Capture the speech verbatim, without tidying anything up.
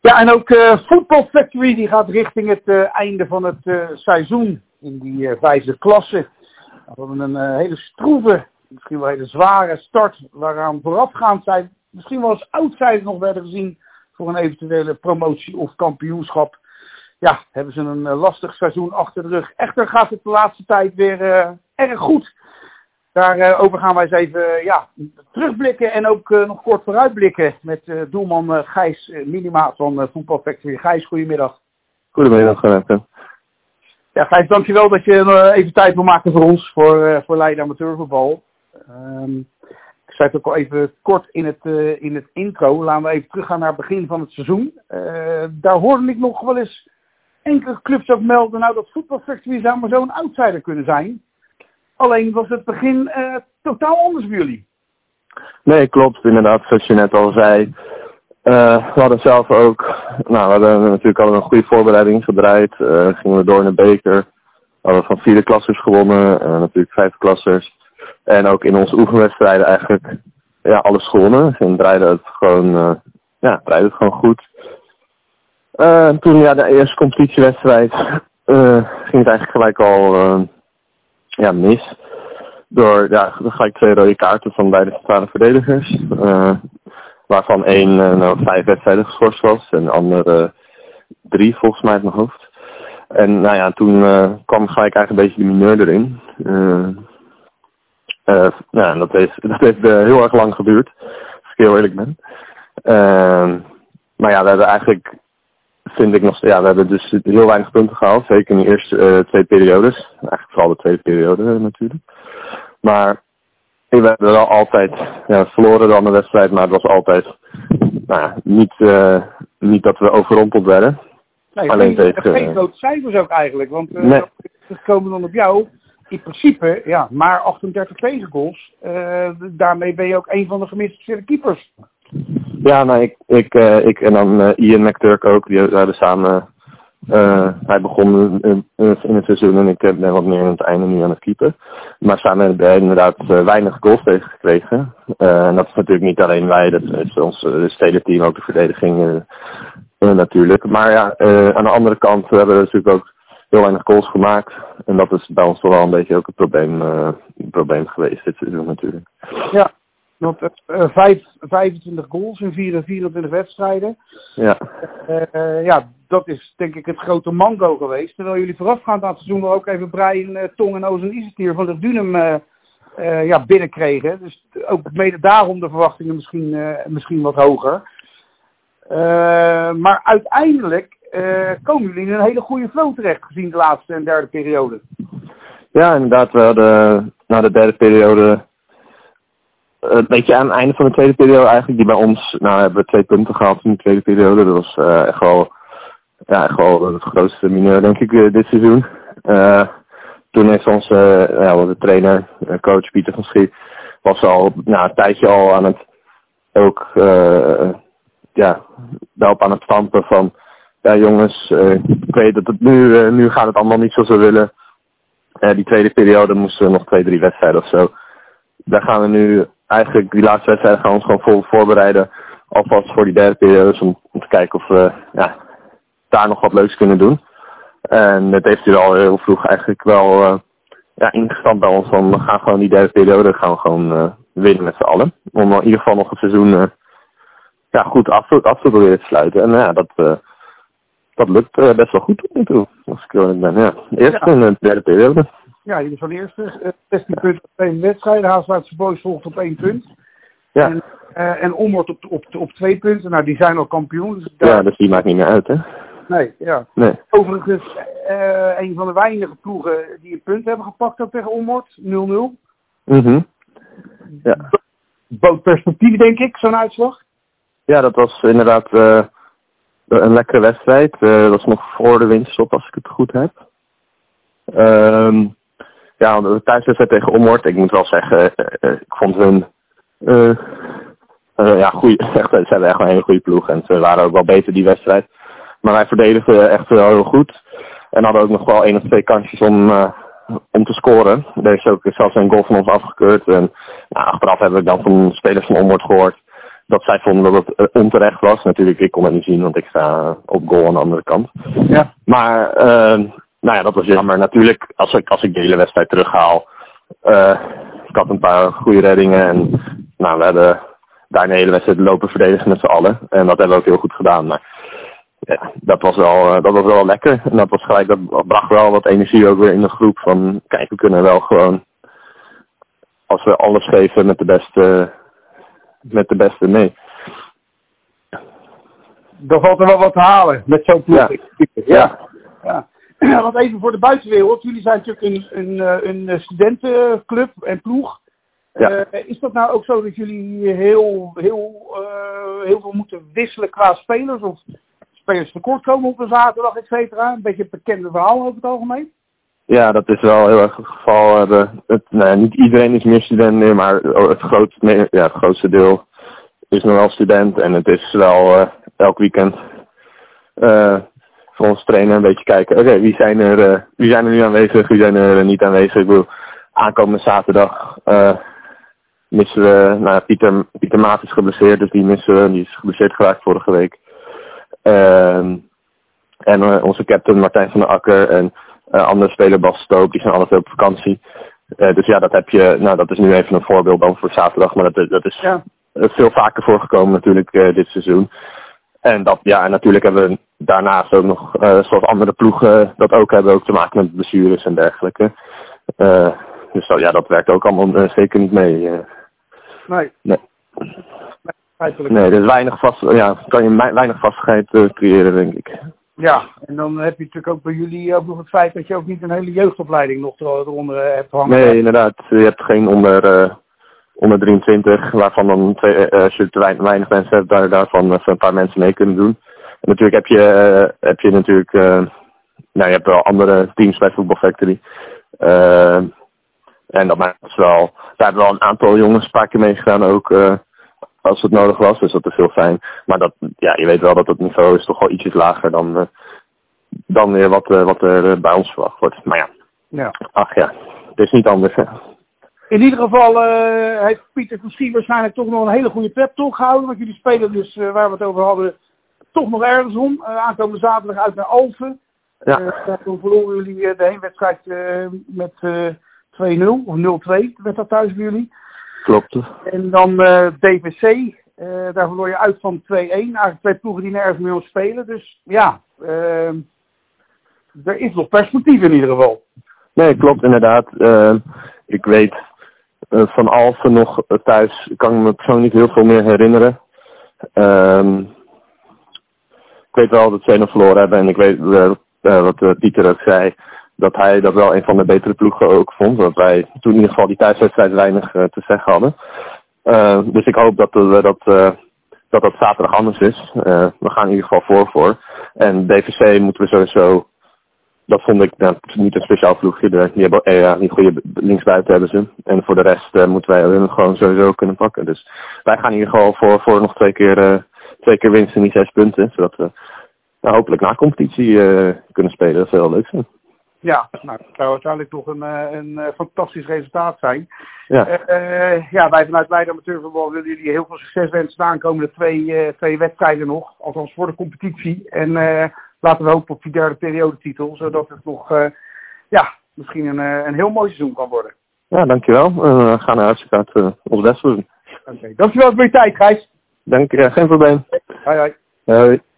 Ja, en ook uh, Football Factory die gaat richting het uh, einde van het uh, seizoen in die uh, vijfde klasse. We hadden een uh, hele stroeve, misschien wel een hele zware start, waaraan voorafgaand zij misschien wel als outsiders nog werden gezien voor een eventuele promotie of kampioenschap. Ja, hebben ze een uh, lastig seizoen achter de rug. Echter gaat het de laatste tijd weer uh, erg goed. Daarover uh, gaan wij eens even uh, ja, terugblikken en ook uh, nog kort vooruitblikken met uh, doelman uh, Gijs uh, Minima van uh, Football Factory. Gijs, goedemiddag. Goedemiddag, Renate. Ja, Gijs, dankjewel dat je uh, even tijd wil maken voor ons, voor, uh, voor Leiden Amateurvoetbal. Um, ik zei het ook al even kort in het, uh, in het intro. Laten we even teruggaan naar het begin van het seizoen. Uh, daar hoorde ik nog wel eens enkele clubs ook melden nou, dat Football Factory zou maar zo'n outsider kunnen zijn. Alleen was het begin uh, totaal anders voor jullie. Nee, klopt. Inderdaad, zoals je net al zei. Uh, we hadden zelf ook, nou, we hadden natuurlijk al een goede voorbereiding gedraaid. Uh, gingen we door in de beker. We hadden van vierde klassers gewonnen, uh, natuurlijk vijfde klassers. En ook in onze oefenwedstrijden eigenlijk ja, alles gewonnen. En draaide het gewoon, uh, ja, draaide het gewoon goed. Uh, en toen ja, de eerste competitiewedstrijd uh, ging het eigenlijk gelijk al uh, ja, mis. Door ja, gelijk twee rode kaarten van beide centrale verdedigers. Uh, waarvan één uh, nou, vijf wedstrijden geschorst was en de andere uh, drie volgens mij uit mijn hoofd. En nou ja, toen uh, kwam gelijk eigenlijk een beetje de mineur erin. Uh, uh, nou, dat heeft, dat heeft uh, heel erg lang geduurd, als ik heel eerlijk ben. Uh, maar ja, we hebben eigenlijk, vind ik nog, ja, we hebben dus heel weinig punten gehaald. Zeker in de eerste uh, twee periodes. Eigenlijk vooral de tweede periode uh, natuurlijk. Maar we hebben wel altijd ja, verloren dan de wedstrijd, maar het was altijd nou ja, niet, uh, niet dat we overrompeld werden. Nee, alleen geen, tegen... geen grote cijfers ook eigenlijk, want uh, nee. we komen dan op jou. In principe, ja, maar achtendertig tegengoals. Uh, daarmee ben je ook een van de gemiste keepers. Ja, nou, ik, ik, uh, ik en dan uh, Ian McTurk ook, die hadden samen. Uh, hij begon in, in het seizoen en ik ben wat meer aan het einde nu aan het keepen. Maar samen hebben we inderdaad uh, weinig goals tegen gekregen. Uh, en dat is natuurlijk niet alleen wij, dat is ons het hele team, ook de verdediging uh, uh, natuurlijk. Maar ja, uh, aan de andere kant hebben we natuurlijk ook heel weinig goals gemaakt. En dat is bij ons toch wel een beetje ook een probleem, uh, een probleem geweest dit seizoen natuurlijk. Ja. Want uh, vijf, vijfentwintig goals in vierentwintig wedstrijden. Ja. Uh, uh, ja, dat is denk ik het grote mango geweest. Terwijl jullie voorafgaand aan het seizoen wel ook even Brian uh, Tong en Ozan Isetier van de Dunum uh, uh, ja, binnenkregen. Dus ook mede daarom de verwachtingen misschien, uh, misschien wat hoger. Uh, maar uiteindelijk uh, komen jullie in een hele goede flow terecht gezien de laatste en derde periode. Ja, inderdaad. We hadden na de derde periode... Een beetje aan het einde van de tweede periode eigenlijk, die bij ons, nou hebben we twee punten gehaald in de tweede periode. Dat was uh, echt wel, ja, echt wel het grootste mineur denk ik uh, dit seizoen. Uh, toen heeft onze, uh, ja, de trainer, uh, coach Pieter van Schie, was al nou, een tijdje al aan het, ook, uh, ja, daarop aan het stampen van, ja jongens, uh, ik weet dat het nu, uh, nu gaat het allemaal niet zoals we willen. Uh, die tweede periode moesten we nog twee, drie wedstrijden of zo. Daar gaan we nu eigenlijk, die laatste wedstrijd gaan we ons gewoon vol voorbereiden. Alvast voor die derde periode, om, om te kijken of we ja, daar nog wat leuks kunnen doen. En dat heeft hij al heel vroeg eigenlijk wel uh, ja, ingestampt bij ons. Van we gaan gewoon die derde periode gaan we gewoon uh, winnen met z'n allen. Om in ieder geval nog het seizoen uh, ja, goed af, af te proberen te sluiten. En ja, dat, uh, dat lukt uh, best wel goed tot nu toe, als ik eerlijk ben. Ja. Eerst ja. in de derde periode. Ja, jullie van de eerste. zestien punten op één wedstrijd. Haasluitse Boys volgt op één punt. Ja. En, uh, en Ommoord op, op, op twee punten. Nou, die zijn al kampioen. Dus daar... Ja, dus die maakt niet meer uit, hè? Nee, ja. Nee. Overigens, uh, een van de weinige ploegen die een punt hebben gepakt ook tegen Ommoord. nul nul. Mhm. Ja. Boot perspectief, denk ik, zo'n uitslag. Ja, dat was inderdaad uh, een lekkere wedstrijd. Uh, dat was nog voor de winterstop, als ik het goed heb. Um, Ja, de thuiswedstrijd tegen Ommoord, ik moet wel zeggen, uh, uh, ik vond hun, uh, uh, ja, goeie, echt, ze hebben echt een hele goede ploeg en ze waren ook wel beter die wedstrijd. Maar wij verdedigden echt wel heel goed en hadden ook nog wel één of twee kansjes om, uh, om te scoren. Er is ook zelfs een goal van ons afgekeurd en nou, achteraf hebben we dan van spelers van Ommoord gehoord dat zij vonden dat het uh, onterecht was. Natuurlijk, ik kon het niet zien, want ik sta op goal aan de andere kant. Ja. Maar, uh, nou ja, dat was jammer. Natuurlijk, als ik, als ik de hele wedstrijd terughaal, uh, ik had een paar goede reddingen en nou, we hebben daar een hele wedstrijd lopen verdedigen met z'n allen. En dat hebben we ook heel goed gedaan. Maar ja, dat was wel, uh, dat was wel lekker. En dat was gelijk, dat bracht wel wat energie ook weer in de groep van, kijk, we kunnen wel gewoon, als we alles geven, met de beste, met de beste mee. Dan valt er wel wat te halen met zo'n ploeg. Ja. Ja. Ja. Ja. Want even voor de buitenwereld. Jullie zijn natuurlijk een, een, een studentenclub en ploeg. Ja. Uh, is dat nou ook zo dat jullie heel, heel, uh, heel veel moeten wisselen qua spelers? Of spelers tekort komen op een zaterdag, et cetera? Een beetje een bekende verhaal over het algemeen? Ja, dat is wel heel erg het geval. De, het, nou, niet iedereen is meer student meer, maar het grootste, ja, het grootste deel is nog wel student. En het is wel uh, elk weekend uh, voor ons trainen een beetje kijken. Oké, okay, wie zijn er uh, wie zijn er nu aanwezig, wie zijn er niet aanwezig. Ik bedoel, aankomende zaterdag uh, missen we, nou, Pieter, Pieter Maat is geblesseerd, dus die missen we. Die is geblesseerd geraakt vorige week. Uh, en uh, onze captain Martijn van der Akker en uh, andere speler Bas Stoop, die zijn alle twee op vakantie. Uh, dus ja, dat heb je, nou dat is nu even een voorbeeld dan voor zaterdag, maar dat, dat is ja. veel vaker voorgekomen natuurlijk uh, dit seizoen. En dat, ja, en natuurlijk hebben we daarnaast ook nog, uh, zoals andere ploegen dat ook hebben, ook te maken met blessures en dergelijke. Uh, dus zo, ja, dat werkt ook allemaal uh, zeker niet mee. Uh. Nee. Nee. Nee, nee, dus weinig vast, ja, kan je weinig vastigheid uh, creëren, denk ik. Ja, en dan heb je natuurlijk ook bij jullie ook nog het feit dat je ook niet een hele jeugdopleiding nog eronder hebt hangen. Nee, inderdaad. Je hebt geen onder, uh, onder drieëntwintig, waarvan dan twee, uh, als je te weinig, weinig mensen hebt, daar, daarvan uh, een paar mensen mee kunnen doen. En natuurlijk heb je, uh, heb je natuurlijk, uh, nou je hebt wel andere teams bij Football Factory. Uh, en dat maakt het wel, daar hebben wel een aantal jongens een paar keer meegedaan ook, uh, als het nodig was, dus dat is heel fijn. Maar dat, ja, je weet wel dat het niveau is toch wel ietsjes lager dan, uh, dan weer wat, uh, wat er uh, bij ons verwacht wordt. Maar ja, ja. ach ja, het is niet anders. Hè. In ieder geval uh, heeft Pieter misschien waarschijnlijk toch nog een hele goede pep talk gehouden. Want jullie spelen dus, uh, waar we het over hadden, toch nog ergens om. Uh, aankomende zaterdag uit naar Alphen. Ja. Uh, toen verloren jullie uh, de heenwedstrijd uh, met uh, twee nul of nul twee werd dat thuis bij jullie. Klopt. En dan uh, D V C, uh, daar verloor je uit van twee één. Eigenlijk twee ploegen die nergens meer om spelen. Dus ja, uh, er is nog perspectief in ieder geval. Nee, klopt inderdaad. Uh, ik weet uh, van Alphen nog uh, thuis, kan ik me persoonlijk niet heel veel meer herinneren. Uh, ik weet wel dat ze nog verloren hebben en ik weet uh, uh, wat uh, Pieter ook zei, dat hij dat wel een van de betere ploegen ook vond. Dat wij toen in ieder geval die thuiswedstrijd weinig uh, te zeggen hadden. Uh, dus ik hoop dat uh, dat, uh, dat dat zaterdag anders is. Uh, we gaan in ieder geval voor voor. En D V C moeten we sowieso, dat vond ik nou, niet een speciaal ploegje. Die hebben eh, ja, niet goede linksbuiten hebben ze. En voor de rest uh, moeten wij hun gewoon sowieso kunnen pakken. Dus wij gaan in ieder geval voor, voor nog twee keer, uh, twee keer winst in die zes punten. Zodat we nou, hopelijk na competitie uh, kunnen spelen. Dat zou heel leuk zijn. Ja, nou, dat zou uiteindelijk toch een, een, een fantastisch resultaat zijn. Ja, uh, uh, ja wij vanuit Leiden Amateurvoetbal willen jullie heel veel succes wensen de aankomende twee, uh, twee wedstrijden nog. Althans voor de competitie. En uh, laten we hopen op die derde periodetitel. Zodat het nog uh, ja, misschien een, uh, een heel mooi seizoen kan worden. Ja, dankjewel. Uh, we gaan er hartstikke uit uh, ons best doen. Oké, okay. Dankjewel voor je tijd, Gijs. Dank je, ja, geen probleem. Hoi hoi. Hoi.